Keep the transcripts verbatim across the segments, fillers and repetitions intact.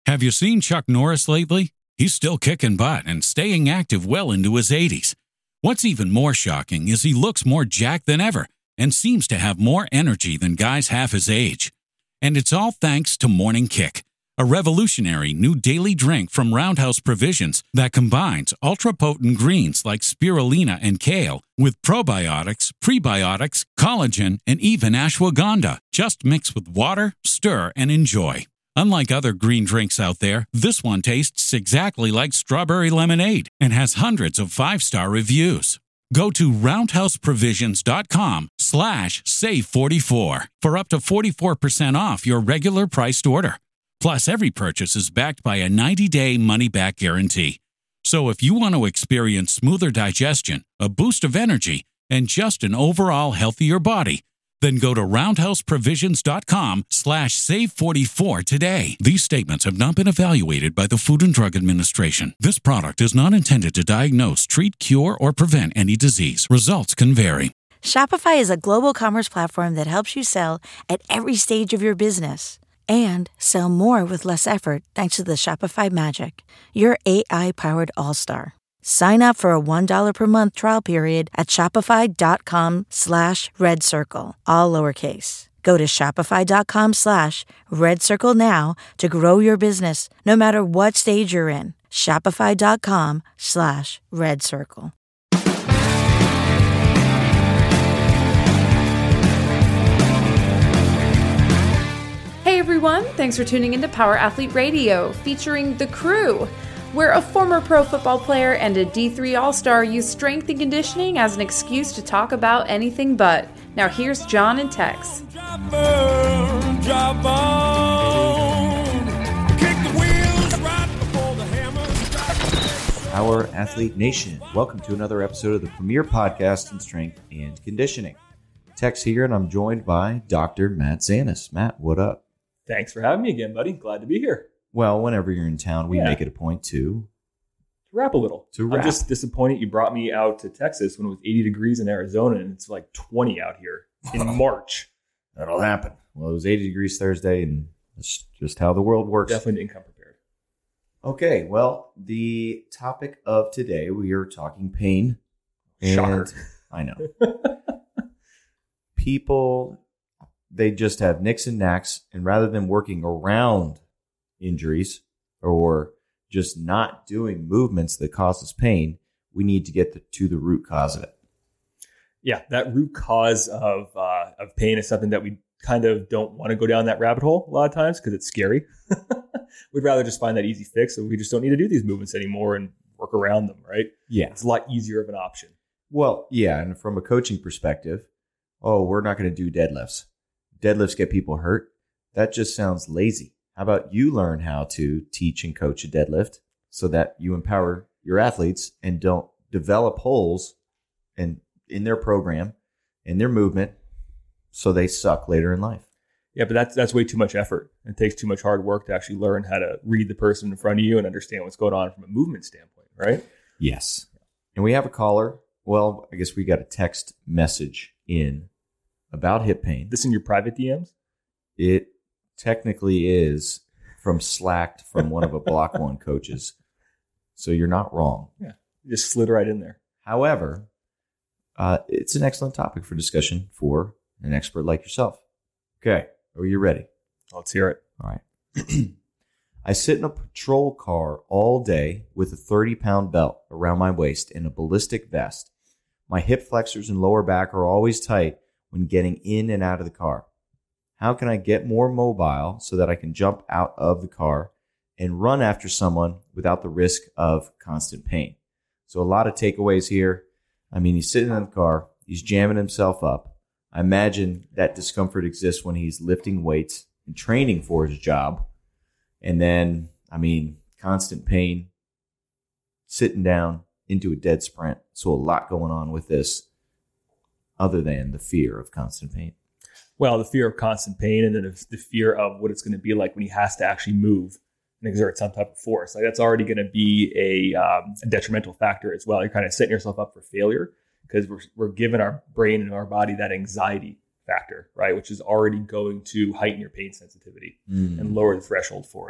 Have you seen Chuck Norris lately? He's still kicking butt and staying active well into his eighties. What's even more shocking is he looks more jacked than ever and seems to have more energy than guys half his age. And it's all thanks to Morning Kick, a revolutionary new daily drink from Roundhouse Provisions that combines ultra-potent greens like spirulina and kale with probiotics, prebiotics, collagen, and even ashwagandha. Just mix with water, stir, and enjoy. Unlike other green drinks out there, this one tastes exactly like strawberry lemonade and has hundreds of five-star reviews. Go to roundhouseprovisions.com slash save44 for up to forty-four percent off your regular priced order. Plus, every purchase is backed by a ninety-day money-back guarantee. So if you want to experience smoother digestion, a boost of energy, and just an overall healthier body, then go to roundhouseprovisions.com slash save44 today. These statements have not been evaluated by the Food and Drug Administration. This product is not intended to diagnose, treat, cure, or prevent any disease. Results can vary. Shopify is a global commerce platform that helps you sell at every stage of your business and sell more with less effort thanks to the Shopify Magic, your A I-powered all-star. Sign up for a one dollar per month trial period at shopify.com slash red circle, all lowercase. Go to shopify.com slash red circle now to grow your business no matter what stage you're in. Shopify.com slash red circle. Hey everyone, thanks for tuning into Power Athlete Radio, featuring The Crew, where a former pro football player and a D three All-Star use strength and conditioning as an excuse to talk about anything but. Now here's John and Tex. Power Athlete Nation, welcome to another episode of the premier podcast in strength and conditioning. Tex here, and I'm joined by Doctor Matt Zanis. Matt, what up? Thanks for having me again, buddy. Glad to be here. Well, whenever you're in town, we yeah. make it a point to... To rap a little. To rap. I'm just disappointed you brought me out to Texas when it was eighty degrees in Arizona, and it's like twenty out here in March. That'll happen. Well, it was eighty degrees Thursday, and that's just how the world works. Definitely didn't come prepared. Okay, well, the topic of today, we are talking pain. Shocker. I know. People, they just have nicks and knacks, and rather than working around injuries or just not doing movements that causes pain, we need to get the, to the root cause of it. Yeah, that root cause of uh, of pain is something that we kind of don't want to go down that rabbit hole a lot of times because it's scary. We'd rather just find that easy fix, so we just don't need to do these movements anymore and work around them, right? Yeah. It's a lot easier of an option. Well, yeah, and from a coaching perspective, oh, we're not going to do deadlifts. Deadlifts get people hurt. That just sounds lazy. How about you learn how to teach and coach a deadlift so that you empower your athletes and don't develop holes in, in their program, in their movement, so they suck later in life. Yeah, but that's that's way too much effort. It takes too much hard work to actually learn how to read the person in front of you and understand what's going on from a movement standpoint, right? Yes. And we have a caller. Well, I guess we got a text message in about hip pain. This in your private D Ms? It technically is from Slacked from one of a Block One coaches. So you're not wrong. Yeah, you just slid right in there. However, uh, it's an excellent topic for discussion for an expert like yourself. Okay, are you ready? Let's hear it. All right. I sit in a patrol car all day with a thirty-pound belt around my waist and a ballistic vest. My hip flexors and lower back are always tight when getting in and out of the car. How can I get more mobile so that I can jump out of the car and run after someone without the risk of constant pain? So a lot of takeaways here. I mean, he's sitting in the car. He's jamming himself up. I imagine that discomfort exists when he's lifting weights and training for his job. And then, I mean, constant pain, sitting down into a dead sprint. So a lot going on with this other than the fear of constant pain. Well, the fear of constant pain and then the fear of what it's going to be like when he has to actually move and exert some type of force. Like that's already going to be a, um, a detrimental factor as well. You're kind of setting yourself up for failure because we're we're giving our brain and our body that anxiety factor, right? Which is already going to heighten your pain sensitivity mm. and lower the threshold for it.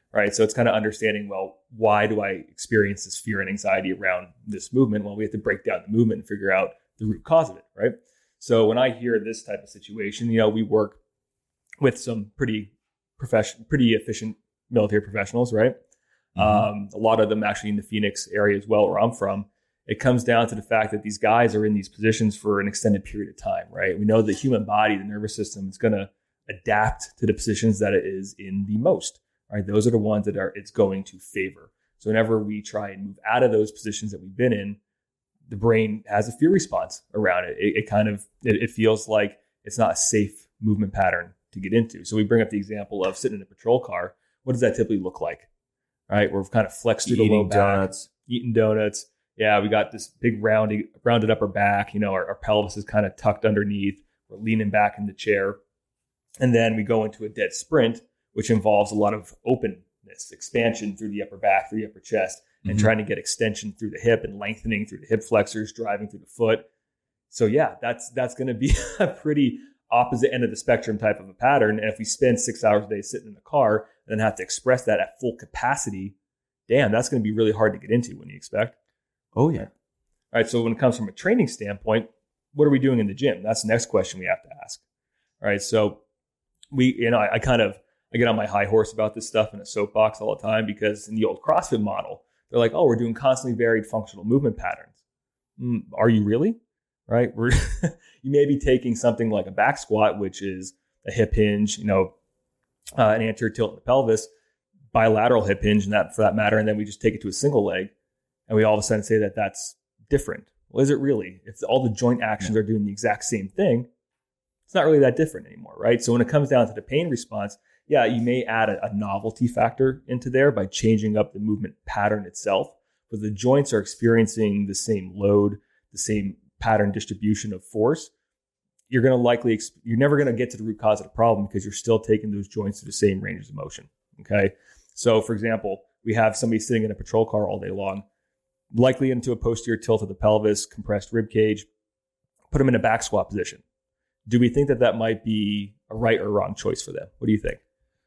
right? So it's kind of understanding, well, why do I experience this fear and anxiety around this movement? Well, we have to break down the movement and figure out the root cause of it, right? So when I hear this type of situation, you know, we work with some pretty professional, pretty efficient military professionals, right? Mm-hmm. Um, a lot of them actually in the Phoenix area as well, where I'm from. It comes down to the fact that these guys are in these positions for an extended period of time, right? We know the human body, the nervous system, is going to adapt to the positions that it is in the most, right? Those are the ones that are it's going to favor. So whenever we try and move out of those positions that we've been in, the brain has a fear response around it. It, it kind of, it, it feels like it's not a safe movement pattern to get into. So we bring up the example of sitting in a patrol car. What does that typically look like? Right? We're kind of flexed through the low back, donuts. eating donuts. Yeah, we got this big rounding, rounded upper back. You know, our, our pelvis is kind of tucked underneath. We're leaning back in the chair. And then we go into a dead sprint, which involves a lot of openness, expansion through the upper back, through the upper chest, and mm-hmm. trying to get extension through the hip and lengthening through the hip flexors, driving through the foot. So yeah, that's that's going to be a pretty opposite end of the spectrum type of a pattern. And if we spend six hours a day sitting in the car and then have to express that at full capacity, damn, that's going to be really hard to get into, wouldn't you expect? Oh, yeah. All right. So when it comes from a training standpoint, what are we doing in the gym? That's the next question we have to ask. All right. So we, you know, I, I kind of, I get on my high horse about this stuff in a soapbox all the time, because in the old CrossFit model, they're like, oh, we're doing constantly varied functional movement patterns. Mm, are you really? Right? We're you may be taking something like a back squat, which is a hip hinge, you know, uh, an anterior tilt in the pelvis, bilateral hip hinge, and that for that matter, and then we just take it to a single leg, and we all of a sudden say that that's different. Well, is it really? If all the joint actions yeah. are doing the exact same thing, it's not really that different anymore, right? So when it comes down to the pain response, yeah, you may add a, a novelty factor into there by changing up the movement pattern itself, but the joints are experiencing the same load, the same pattern distribution of force. You're going to likely, exp- you're never going to get to the root cause of the problem, because you're still taking those joints to the same ranges of motion. Okay. So for example, we have somebody sitting in a patrol car all day long, likely into a posterior tilt of the pelvis, compressed rib cage, put them in a back squat position. Do we think that that might be a right or wrong choice for them? What do you think?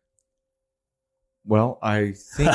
Well, I think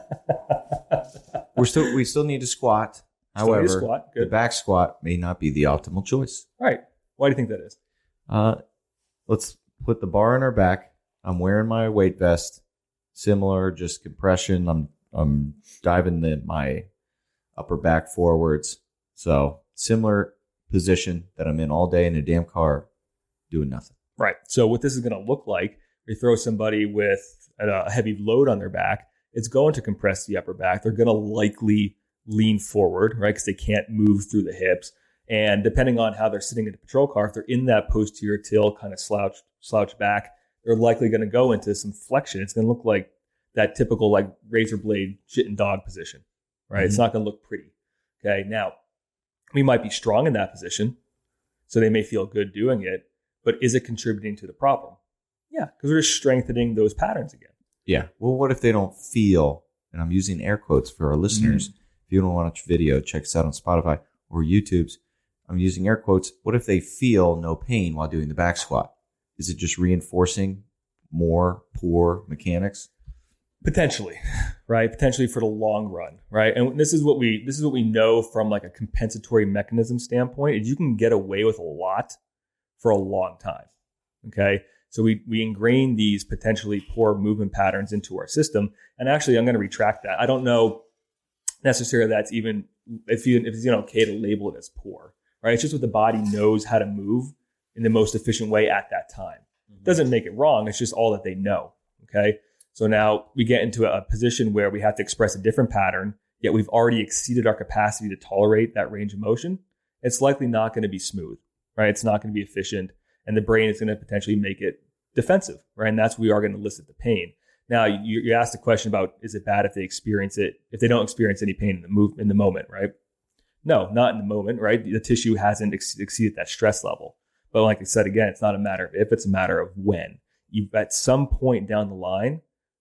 we're still, we still need to squat. However, squat. the back squat may not be the optimal choice. All right. Why do you think that is? Uh, let's put the bar on our back. I'm wearing my weight vest, similar, just compression. I'm I'm diving the, my upper back forwards. So similar position that I'm in all day in a damn car, doing nothing. Right. So what this is going to look like, we throw somebody with a heavy load on their back, it's going to compress the upper back. They're going to likely lean forward, right? Because they can't move through the hips. And depending on how they're sitting in the patrol car, if they're in that posterior tilt, kind of slouch, slouch back, they're likely going to go into some flexion. It's going to look like that typical like razor blade shit and dog position, right? Mm-hmm. It's not going to look pretty. Okay. Now, we might be strong in that position, so they may feel good doing it, but is it contributing to the problem? Yeah, because we're just strengthening those patterns again. Yeah. Well, what if they don't feel, and I'm using air quotes for our listeners, mm-hmm. if you don't want to watch video, check us out on Spotify or YouTube's. I'm using air quotes. What if they feel no pain while doing the back squat? Is it just reinforcing more poor mechanics? Potentially, right? Potentially for the long run, right? And this is what we this is what we know from like a compensatory mechanism standpoint, is you can get away with a lot for a long time. Okay. So we we ingrain these potentially poor movement patterns into our system. And actually, I'm going to retract that. I don't know necessarily that's even if you if it's even okay to label it as poor, right? It's just what the body knows how to move in the most efficient way at that time. Mm-hmm. Doesn't make it wrong. It's just all that they know. Okay. So now we get into a position where we have to express a different pattern, yet we've already exceeded our capacity to tolerate that range of motion. It's likely not going to be smooth, right? It's not going to be efficient. And the brain is going to potentially make it defensive, right? And that's where we are going to elicit the pain. Now, you, you asked the question about, is it bad if they experience it, if they don't experience any pain in the move in the moment, right? No, not in the moment, right? The tissue hasn't ex- exceeded that stress level. But like I said, again, it's not a matter of if, it's a matter of when. You, at some point down the line,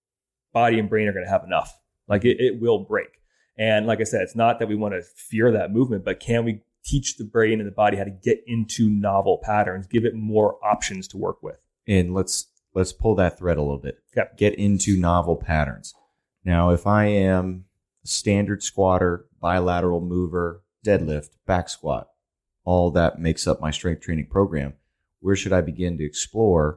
body and brain are going to have enough. Like it, it will break. And like I said, it's not that we want to fear that movement, but can we teach the brain and the body how to get into novel patterns, give it more options to work with? And let's let's pull that thread a little bit. Yep. Get into novel patterns. Now, if I am a standard squatter, bilateral mover, deadlift, back squat, all that makes up my strength training program, where should I begin to explore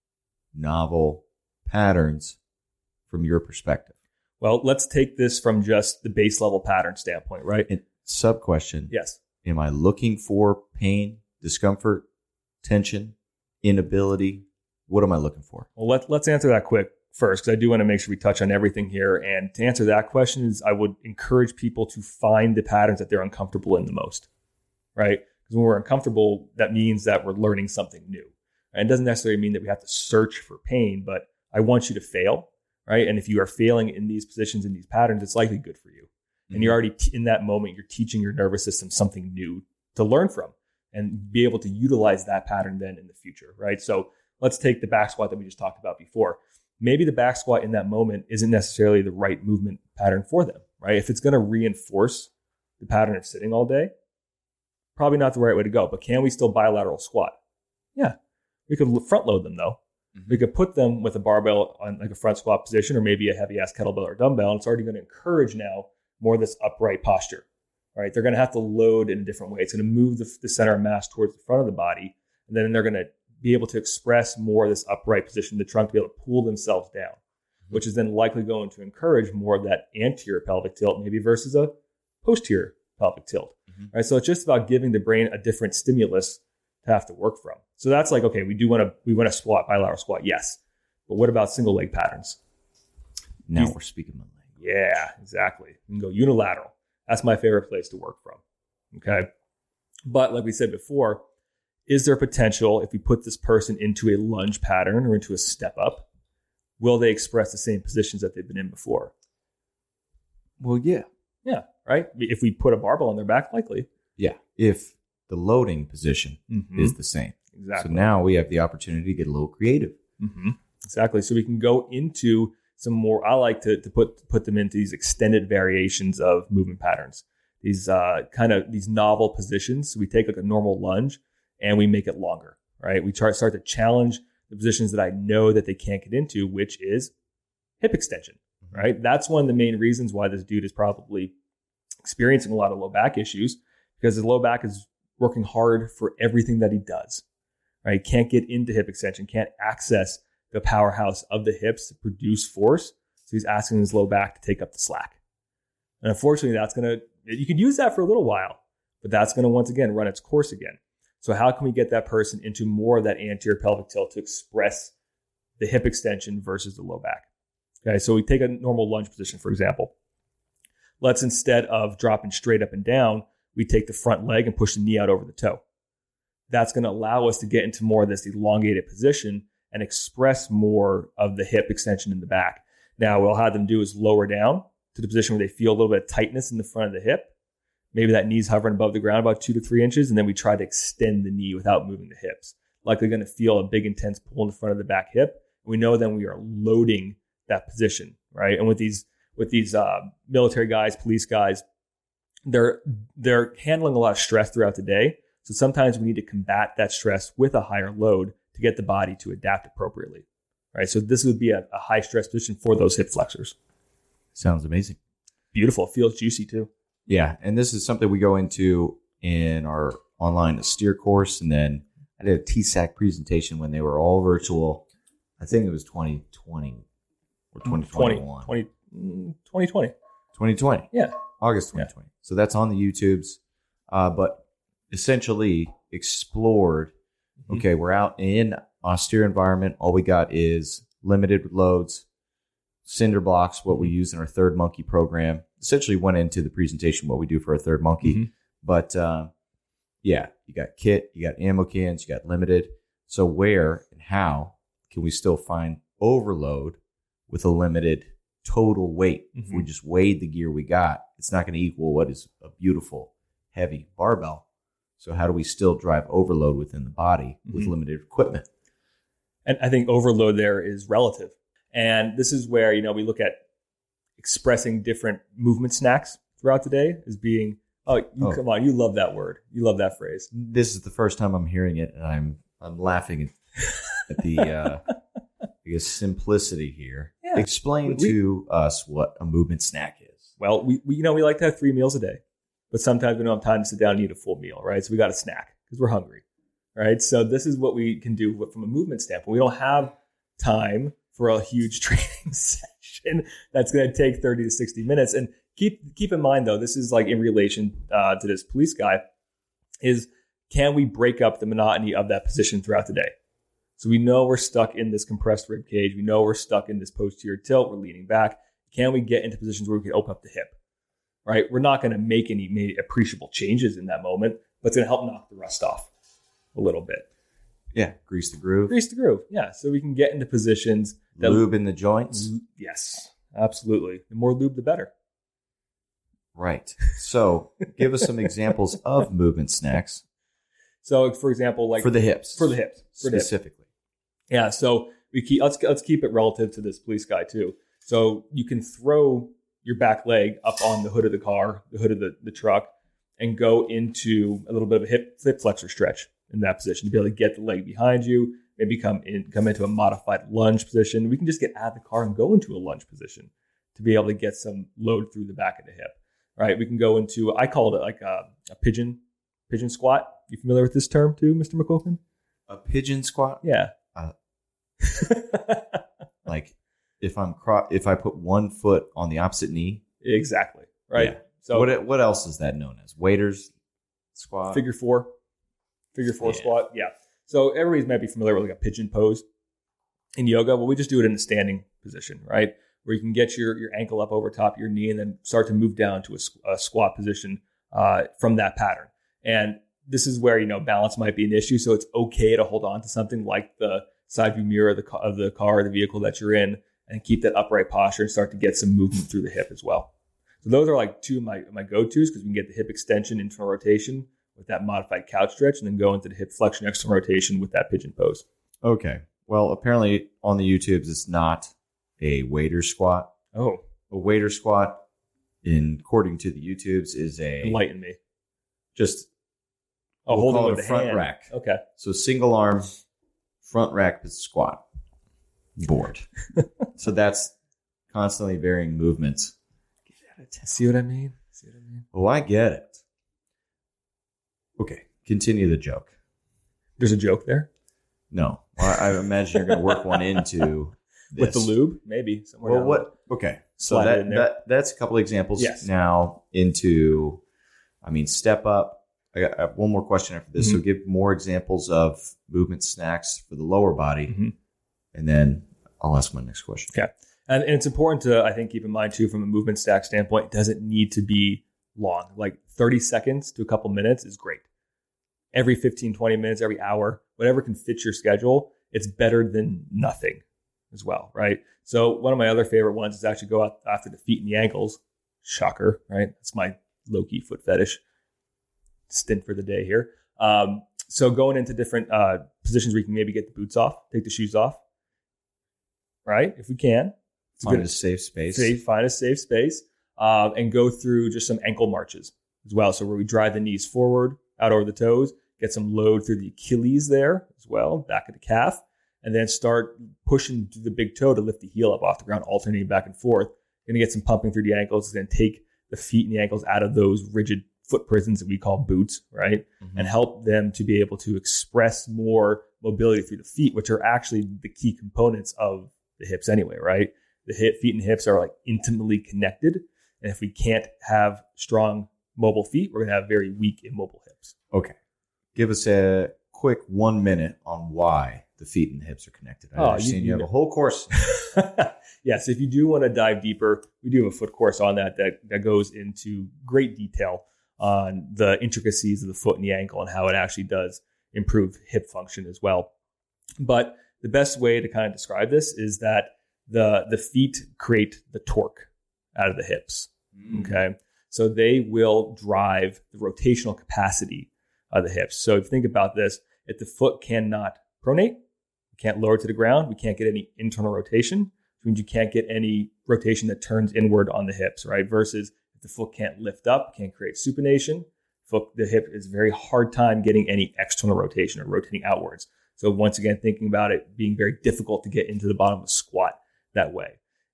novel patterns from your perspective? Well, let's take this from just the base level pattern standpoint, right? And sub question. Yes. Am I looking for pain, discomfort, tension, inability? What am I looking for? Well, let, let's answer that quick first, because I do want to make sure we touch on everything here. And to answer that question is I would encourage people to find the patterns that they're uncomfortable in the most, right? Because when we're uncomfortable, that means that we're learning something new. And it doesn't necessarily mean that we have to search for pain, but I want you to fail, right? And if you are failing in these positions, in these patterns, it's likely good for you. Mm-hmm. And you're already t- in that moment, you're teaching your nervous system something new to learn from and be able to utilize that pattern then in the future, right? So let's take the back squat that we just talked about before. Maybe the back squat in that moment isn't necessarily the right movement pattern for them, right? If it's going to reinforce the pattern of sitting all day, probably not the right way to go. But can we still bilateral squat? Yeah. We could front load them though. Mm-hmm. We could put them with a barbell on like a front squat position or maybe a heavy ass kettlebell or dumbbell. And it's already going to encourage now more of this upright posture, right? They're going to have to load in a different way. It's going to move the, the center of mass towards the front of the body. And then they're going to be able to express more of this upright position, the trunk to be able to pull themselves down, mm-hmm. which is then likely going to encourage more of that anterior pelvic tilt, maybe versus a posterior pelvic tilt, mm-hmm. right? So it's just about giving the brain a different stimulus to have to work from. So that's like, okay, we do want to, we want to squat, bilateral squat. Yes. But what about single leg patterns? Now you, we're speaking my language. Yeah, exactly. You can go unilateral. That's my favorite place to work from. Okay. But like we said before, is there potential if we put this person into a lunge pattern or into a step up, will they express the same positions that they've been in before? Well, yeah. Yeah, right? If we put a barbell on their back, likely. Yeah, if the loading position mm-hmm. is the same. Exactly. So now we have the opportunity to get a little creative. Mm-hmm. Exactly. So we can go into some more, I like to, to put put them into these extended variations of movement patterns, these uh, kind of these novel positions. So we take like a normal lunge and we make it longer, right? We try, start to challenge the positions that I know that they can't get into, which is hip extension, mm-hmm. right? That's one of the main reasons why this dude is probably experiencing a lot of low back issues, because his low back is working hard for everything that he does, right? Can't get into hip extension, can't access the powerhouse of the hips to produce force. So he's asking his low back to take up the slack. And unfortunately, that's going to, you could use that for a little while, but that's going to once again run its course again. So how can we get that person into more of that anterior pelvic tilt to express the hip extension versus the low back? Okay, so we take a normal lunge position, for example. Let's, instead of dropping straight up and down, we take the front leg and push the knee out over the toe. That's going to allow us to get into more of this elongated position and express more of the hip extension in the back. Now, what I'll have them do is lower down to the position where they feel a little bit of tightness in the front of the hip. Maybe that knee's hovering above the ground about two to three inches, and then we try to extend the knee without moving the hips. Likely going to feel a big, intense pull in the front of the back hip. We know then we are loading that position, right? And with these with these uh, military guys, police guys, they're they're handling a lot of stress throughout the day. So sometimes we need to combat that stress with a higher load to get the body to adapt appropriately, right? So this would be a, a high stress position for those hip flexors. Sounds amazing. Beautiful. Feels juicy too. Yeah, and this is something we go into in our online steer course, and then I did a T S A C presentation when they were all virtual. I think it was twenty twenty or twenty twenty-one. twenty, twenty twenty. twenty twenty. Yeah. August twenty twenty. Yeah. So that's on the YouTubes, uh, but essentially explored, mm-hmm. okay, we're out in austere environment. All we got is limited loads, cinder blocks, what we use in our third monkey program. Essentially went into the presentation what we do for our third monkey. Mm-hmm. But uh, yeah, you got kit, you got ammo cans, you got limited. So where and how can we still find overload with a limited total weight? Mm-hmm. If we just weighed the gear we got, it's not going to equal what is a beautiful, heavy barbell. So how do we still drive overload within the body with mm-hmm. limited equipment? And I think overload there is relative. And this is where, you know, we look at expressing different movement snacks throughout the day as being, oh, you, oh, come on, you love that word. You love that phrase. This is the first time I'm hearing it, and I'm I'm laughing at, at the, uh, I guess, simplicity here. Yeah. Yeah. Explain we, to us what a movement snack is. Well, we, we you know we like to have three meals a day, but sometimes we don't have time to sit down and eat a full meal, right? So we got a snack because we're hungry, right? So this is what we can do from a movement standpoint. We don't have time for a huge training session that's going to take thirty to sixty minutes. And keep keep in mind, though, this is like in relation uh, to this police guy, is can we break up the monotony of that position throughout the day? So we know we're stuck in this compressed rib cage. We know we're stuck in this posterior tilt. We're leaning back. Can we get into positions where we can open up the hip? Right? We're not going to make any appreciable changes in that moment, but it's going to help knock the rust off a little bit. Yeah, grease the groove. Grease the groove. Yeah, so we can get into positions that lube in the joints. Yes, absolutely. The more lube, the better. Right. So, give us some examples of movement snacks. So, for example, like for the hips, for the hips, for specifically. The hips. Yeah. So we keep let's let's keep it relative to this police guy too. So you can throw your back leg up on the hood of the car, the hood of the, the truck, and go into a little bit of a hip hip flexor stretch in that position to be able to get the leg behind you. Maybe come in, come into a modified lunge position. We can just get out of the car and go into a lunge position to be able to get some load through the back of the hip. Right? We can go into, I called it like a, a pigeon, pigeon squat. You familiar with this term too, Mister McQuilkin? A pigeon squat? Yeah. Uh, like if I'm cro- if I put one foot on the opposite knee. Exactly. Right. Yeah. So what what else is that known as? Waiter's squat? Figure four. Figure four yeah. squat. Yeah. So everybody might be familiar with like a pigeon pose in yoga. Well, we just do it in a standing position, right? Where you can get your, your ankle up over top of your knee and then start to move down to a, a squat position uh, from that pattern. And this is where, you know, balance might be an issue. So it's okay to hold on to something like the side view mirror of the, of the car or the vehicle that you're in and keep that upright posture and start to get some movement through the hip as well. So those are like two of my, my go-tos because we can get the hip extension, internal rotation with that modified couch stretch and then go into the hip flexion, external rotation with that pigeon pose. Okay. Well, apparently on the YouTubes, it's not a waiter squat. Oh. A waiter squat, in according to the YouTubes, is a... Enlighten me. Just... Oh, we'll holding call with it the a front hand. rack. Okay. So single arm, front rack squat board. So that's constantly varying movements. See what I mean? See what I mean? Oh, I get it. Okay, continue the joke. There's a joke there? No. Well, I imagine you're going to work one into this. With the lube? Maybe. Somewhere Well, down what? Okay. So Slide it that, in there. that that's a couple examples Yes. now into, I mean, step up. I got I have one more question after this. Mm-hmm. So give more examples of movement snacks for the lower body. Mm-hmm. And then I'll ask my next question. Okay. And, and it's important to, I think, keep in mind, too, from a movement stack standpoint, it doesn't need to be long. Like thirty seconds to a couple minutes is great. Every fifteen, twenty minutes, every hour, whatever can fit your schedule, it's better than nothing as well, right? So one of my other favorite ones is actually go out after the feet and the ankles. Shocker, right? That's my low-key foot fetish stint for the day here. Um, so going into different uh, positions where you can maybe get the boots off, take the shoes off, right? If we can. Find a safe space. Safe, find a safe space um, and go through just some ankle marches as well. So where we drive the knees forward, out over the toes, get some load through the Achilles there as well, back of the calf, and then start pushing to the big toe to lift the heel up off the ground, alternating back and forth. You're going to get some pumping through the ankles. It's going to take the feet and the ankles out of those rigid foot prisons that we call boots, right? Mm-hmm. And help them to be able to express more mobility through the feet, which are actually the key components of the hips anyway, right? The hip, feet and hips are like intimately connected. And if we can't have strong mobile feet, we're going to have very weak immobile hips. Okay. Give us a quick one minute on why the feet and the hips are connected. I Oh, understand you- you, you have know. a whole course. Yes, if you do want to dive deeper, we do have a foot course on that, that that goes into great detail on the intricacies of the foot and the ankle and how it actually does improve hip function as well. But the best way to kind of describe this is that the the feet create the torque out of the hips. Okay. So they will drive the rotational capacity of the hips. So if you think about this, if the foot cannot pronate, we can't lower to the ground, we can't get any internal rotation, which means you can't get any rotation that turns inward on the hips, right? Versus if the foot can't lift up, can't create supination, foot, the hip is a very hard time getting any external rotation or rotating outwards. So once again, thinking about it being very difficult to get into the bottom of a squat that way.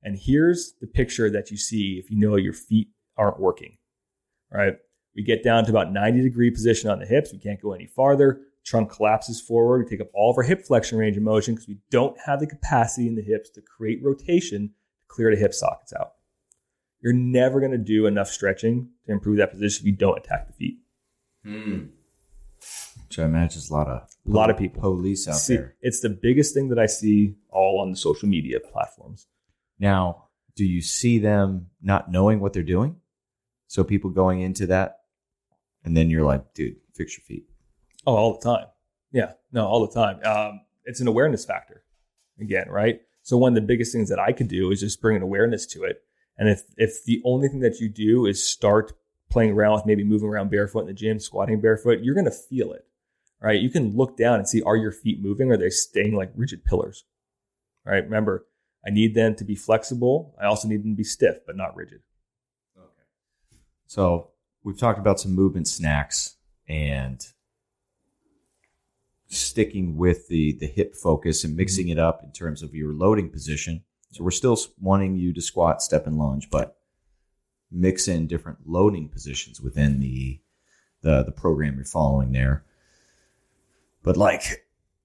And here's the picture that you see if you know your feet aren't working, right? We get down to about ninety degree position on the hips. We can't go any farther. Trunk collapses forward. We take up all of our hip flexion range of motion because we don't have the capacity in the hips to create rotation to clear the hip sockets out. You're never going to do enough stretching to improve that position if you don't attack the feet. Hmm. Which I imagine is a lot of a lot of people police out see, there. It's the biggest thing that I see all on the social media platforms. Now, do you see them not knowing what they're doing? So people going into that, and then you're like, dude, fix your feet. Oh, all the time. Yeah, no, all the time. Um, it's an awareness factor again, right? So one of the biggest things that I could do is just bring an awareness to it. And if if the only thing that you do is start playing around with maybe moving around barefoot in the gym, squatting barefoot, you're going to feel it, right? You can look down and see, are your feet moving? Or are they staying like rigid pillars, right? Remember, I need them to be flexible. I also need them to be stiff, but not rigid. Okay. So we've talked about some movement snacks and sticking with the, the hip focus and mixing it up in terms of your loading position. So we're still wanting you to squat, step, and lunge, but mix in different loading positions within the the, the program you're following there. But like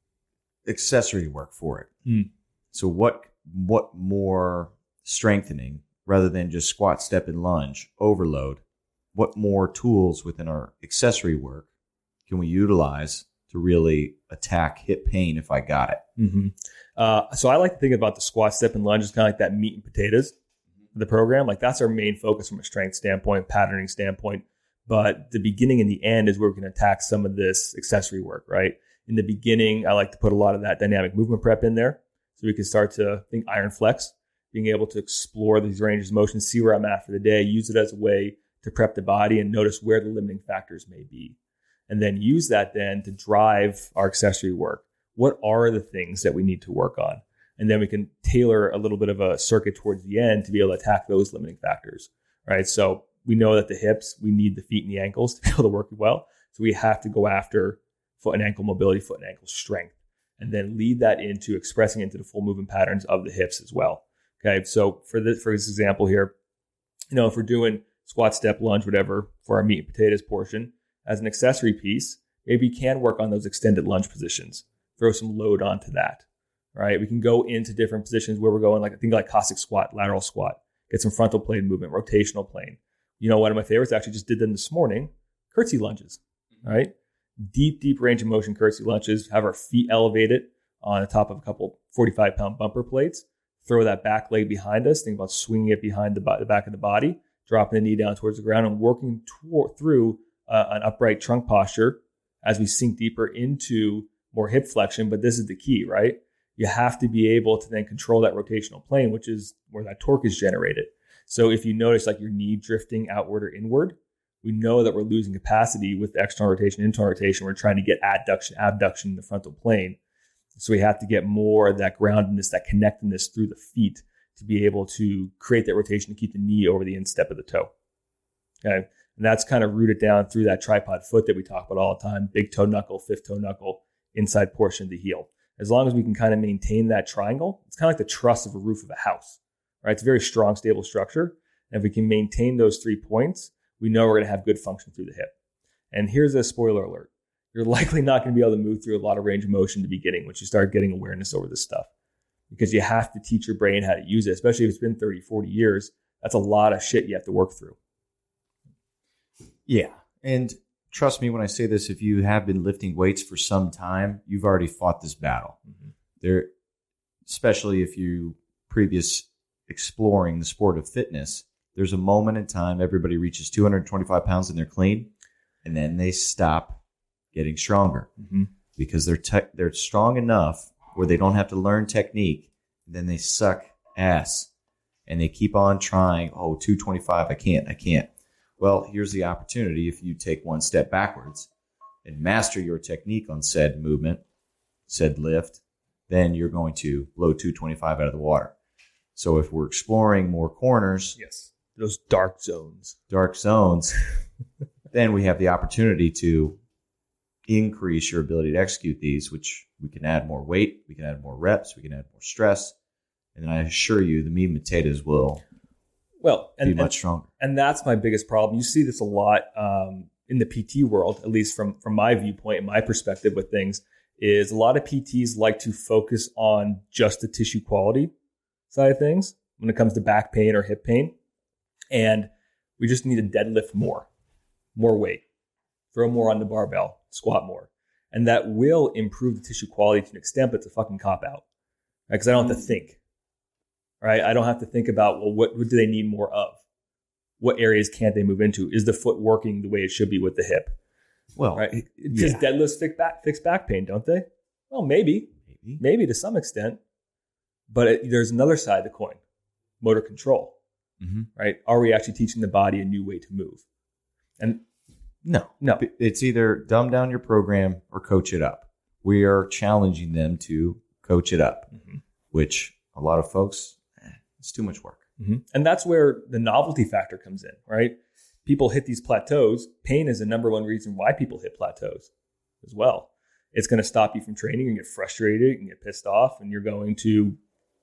accessory work for it. Mm. So what what more strengthening rather than just squat, step, and lunge, overload? What more tools within our accessory work can we utilize to really attack hip pain if I got it? Mm-hmm. Uh, so I like to think about the squat, step, and lunge as kind of like that meat and potatoes of the program. Like that's our main focus from a strength standpoint, patterning standpoint. But the beginning and the end is where we can attack some of this accessory work, right? In the beginning, I like to put a lot of that dynamic movement prep in there. So we can start to think iron flex, being able to explore these ranges of motion, see where I'm at for the day, use it as a way to prep the body and notice where the limiting factors may be. And then use that then to drive our accessory work. What are the things that we need to work on? And then we can tailor a little bit of a circuit towards the end to be able to attack those limiting factors, right? So we know that the hips, we need the feet and the ankles to be able to work well. So we have to go after foot and ankle mobility, foot and ankle strength, and then lead that into expressing into the full movement patterns of the hips as well. Okay. So for this, for this example here, you know, if we're doing squat, step, lunge, whatever for our meat and potatoes portion as an accessory piece, maybe you can work on those extended lunge positions, throw some load onto that, right? We can go into different positions where we're going, like I think like Cossack squat, lateral squat, get some frontal plane movement, rotational plane. You know, one of my favorites, actually just did them this morning, curtsy lunges, right? Deep, deep range of motion curtsy lunges, have our feet elevated on the top of a couple forty-five pound bumper plates, throw that back leg behind us, think about swinging it behind the, the back of the body, dropping the knee down towards the ground and working toward, through uh, an upright trunk posture as we sink deeper into more hip flexion. But this is the key, right? You have to be able to then control that rotational plane, which is where that torque is generated. So if you notice like your knee drifting outward or inward, we know that we're losing capacity with external rotation, internal rotation. We're trying to get adduction, abduction in the frontal plane. So we have to get more of that groundedness, that connectedness through the feet to be able to create that rotation to keep the knee over the instep of the toe. Okay. And that's kind of rooted down through that tripod foot that we talk about all the time, big toe knuckle, fifth toe knuckle, inside portion of the heel. As long as we can kind of maintain that triangle, it's kind of like the truss of a roof of a house, right? It's a very strong, stable structure. And if we can maintain those three points, we know we're going to have good function through the hip. And here's a spoiler alert. You're likely not going to be able to move through a lot of range of motion in the beginning once you start getting awareness over this stuff, because you have to teach your brain how to use it, especially if it's been thirty, forty years. That's a lot of shit you have to work through. Yeah. And trust me when I say this, if you have been lifting weights for some time, you've already fought this battle. Mm-hmm. There, especially if you previous exploring the sport of fitness, there's a moment in time everybody reaches two hundred twenty-five pounds and they're clean, and then they stop getting stronger mm-hmm. because they're te- they're strong enough where they don't have to learn technique. Then they suck ass and they keep on trying. Oh, two twenty-five, I can't, I can't. Well, here's the opportunity. If you take one step backwards and master your technique on said movement, said lift, then you're going to blow two twenty-five out of the water. So if we're exploring more corners, yes, those dark zones, dark zones, then we have the opportunity to increase your ability to execute these, which we can add more weight, we can add more reps, we can add more stress, And I assure you, the meat and potatoes will well, and, be much and, stronger. And that's my biggest problem. You see this a lot um, in the P T world, at least from, from my viewpoint and my perspective with things, is a lot of P Ts like to focus on just the tissue quality side of things when it comes to back pain or hip pain. And we just need to deadlift more, more weight, throw more on the barbell, squat more. And that will improve the tissue quality to an extent, but it's a fucking cop out. Because right? I don't have to think. Right? I don't have to think about, well, what, what do they need more of? What areas can't they move into? Is the foot working the way it should be with the hip? Well, right? Because yeah. deadlifts fix back, fix back pain, don't they? Well, maybe. Maybe, maybe to some extent. But it, there's another side of the coin, motor control. Mm-hmm. Right? Are we actually teaching the body a new way to move? And no, no, it's either dumb down your program or coach it up. We are challenging them to coach it up, mm-hmm. which a lot of folks, eh, it's too much work. Mm-hmm. And that's where the novelty factor comes in, right? People hit these plateaus. Pain is the number one reason why people hit plateaus as well. It's going to stop you from training and get frustrated and get pissed off, and you're going to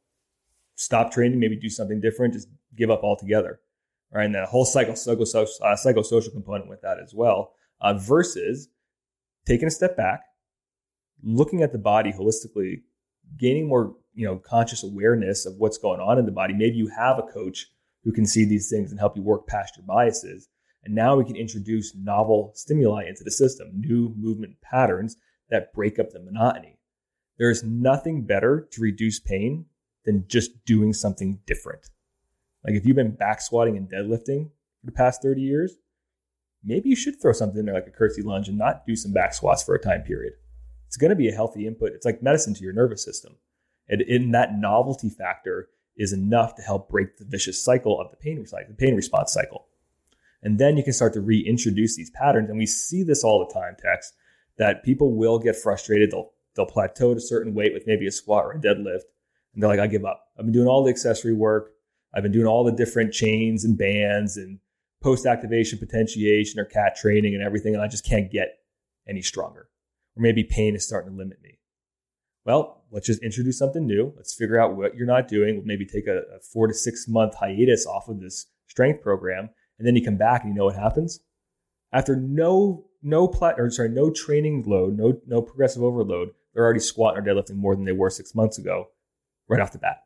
stop training, maybe do something different, just give up altogether. Right? And the whole psycho, psycho, uh, psychosocial component with that as well, uh, versus taking a step back, looking at the body holistically, gaining more, you know, conscious awareness of what's going on in the body. Maybe you have a coach who can see these things and help you work past your biases. And now we can introduce novel stimuli into the system, new movement patterns that break up the monotony. There is nothing better to reduce pain than just doing something different. Like if you've been back squatting and deadlifting for the past thirty years, maybe you should throw something in there like a curtsy lunge and not do some back squats for a time period. It's going to be a healthy input. It's like medicine to your nervous system. And in that novelty factor is enough to help break the vicious cycle of the pain, the pain response cycle. And then you can start to reintroduce these patterns. And we see this all the time, Tex, that people will get frustrated. They'll, they'll plateau at a certain weight with maybe a squat or a deadlift. And they're like, I give up. I've been doing all the accessory work. I've been doing all the different chains and bands and post-activation potentiation or cat training and everything, and I just can't get any stronger. Or maybe pain is starting to limit me. Well, let's just introduce something new. Let's figure out what you're not doing. We'll maybe take a, a four to six month hiatus off of this strength program, and then you come back and you know what happens? After no no plat or sorry, no training load, no no progressive overload, they're already squatting or deadlifting more than they were six months ago, right off the bat.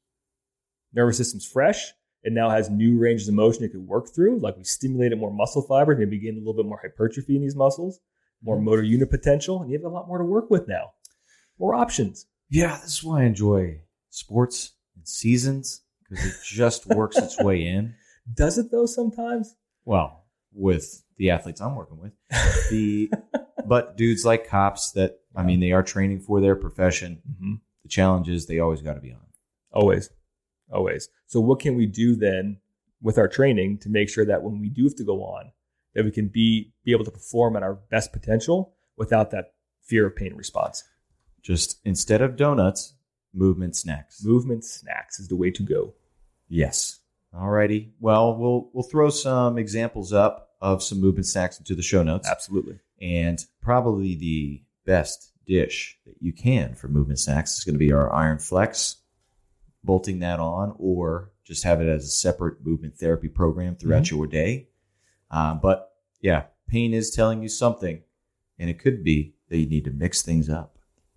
Nervous system's fresh. It now has new ranges of motion it could work through. Like we stimulated more muscle fibers, maybe gain a little bit more hypertrophy in these muscles, more mm-hmm. motor unit potential, and you have a lot more to work with now. More options. Yeah, this is why I enjoy sports and seasons, because it just works its way in. Does it though sometimes? Well, with the athletes I'm working with. the But dudes like cops that, I mean, they are training for their profession. Mm-hmm. The challenge is they always got to be on. Always. Always. So what can we do then with our training to make sure that when we do have to go on, that we can be be able to perform at our best potential without that fear of pain response? Just instead of donuts, movement snacks. Movement snacks is the way to go. Yes. All righty. Well, we'll we'll throw some examples up of some movement snacks into the show notes. Absolutely. And probably the best dish that you can for movement snacks is going to be our Iron Flex. Bolting that on, or just have it as a separate movement therapy program throughout mm-hmm. your day. Um, but yeah, pain is telling you something, and it could be that you need to mix things up.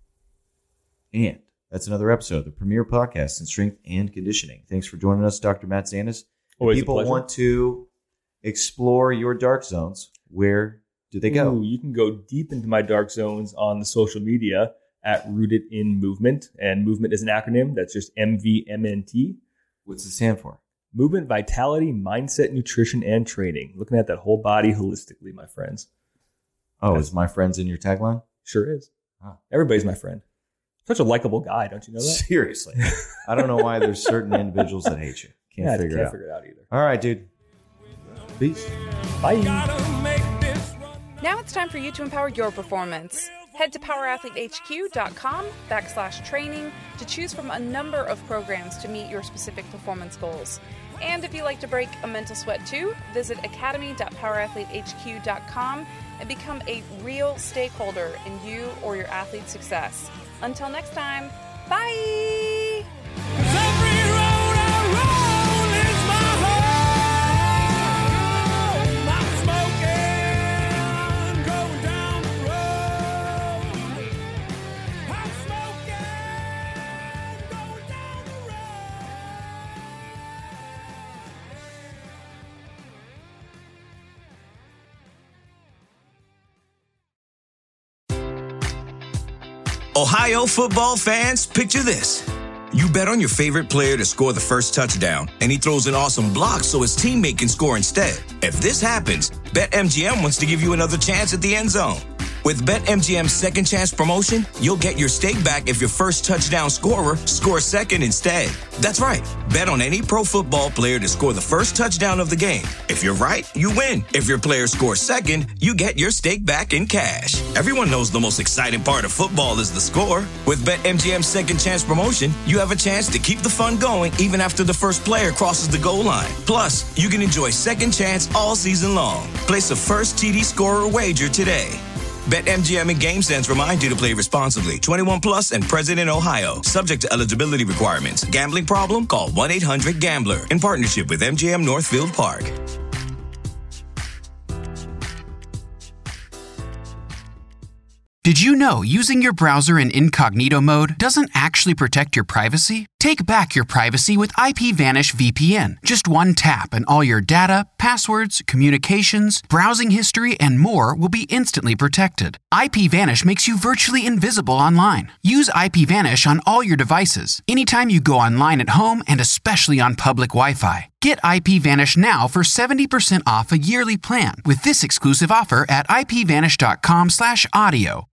And that's another episode of the premier podcast in strength and conditioning. Thanks for joining us, Doctor Matt Sandus. Always People a pleasure. Want to explore your dark zones. Where do they go? Ooh, you can go deep into my dark zones on the social media at Rooted in Movement. And movement is an acronym. That's just M V M N T. What's it stand for? Movement, Vitality, Mindset, Nutrition, and Training. Looking at that whole body holistically, my friends. Oh, That's, is my friends in your tagline? Sure is. Huh. Everybody's my friend. Such a likable guy, don't you know that? Seriously. I don't know why there's certain individuals that hate you. Can't yeah, figure can't it out. figure it out either. All right, dude. Peace. Bye. Now it's time for you to empower your performance. Head to powerathletehq.com backslash training to choose from a number of programs to meet your specific performance goals. And if you like to break a mental sweat too, visit academy dot powerathletehq dot com and become a real stakeholder in you or your athlete's success. Until next time, bye! Ohio football fans, picture this. You bet on your favorite player to score the first touchdown, and he throws an awesome block so his teammate can score instead. If this happens, BetMGM wants to give you another chance at the end zone. With BetMGM's Second Chance promotion, you'll get your stake back if your first touchdown scorer scores second instead. That's right. Bet on any pro football player to score the first touchdown of the game. If you're right, you win. If your player scores second, you get your stake back in cash. Everyone knows the most exciting part of football is the score. With BetMGM's Second Chance promotion, you have a chance to keep the fun going even after the first player crosses the goal line. Plus, you can enjoy Second Chance all season long. Place a first T D scorer wager today. BetMGM and GameSense remind you to play responsibly. twenty-one plus and present in Ohio. Subject to eligibility requirements. Gambling problem? Call one eight hundred gambler. In partnership with M G M Northfield Park. Did you know using your browser in incognito mode doesn't actually protect your privacy? Take back your privacy with IPVanish V P N. Just one tap and all your data, passwords, communications, browsing history, and more will be instantly protected. IPVanish makes you virtually invisible online. Use IPVanish on all your devices, anytime you go online at home and especially on public Wi-Fi. Get IPVanish now for seventy percent off a yearly plan with this exclusive offer at ipvanish.com slash audio.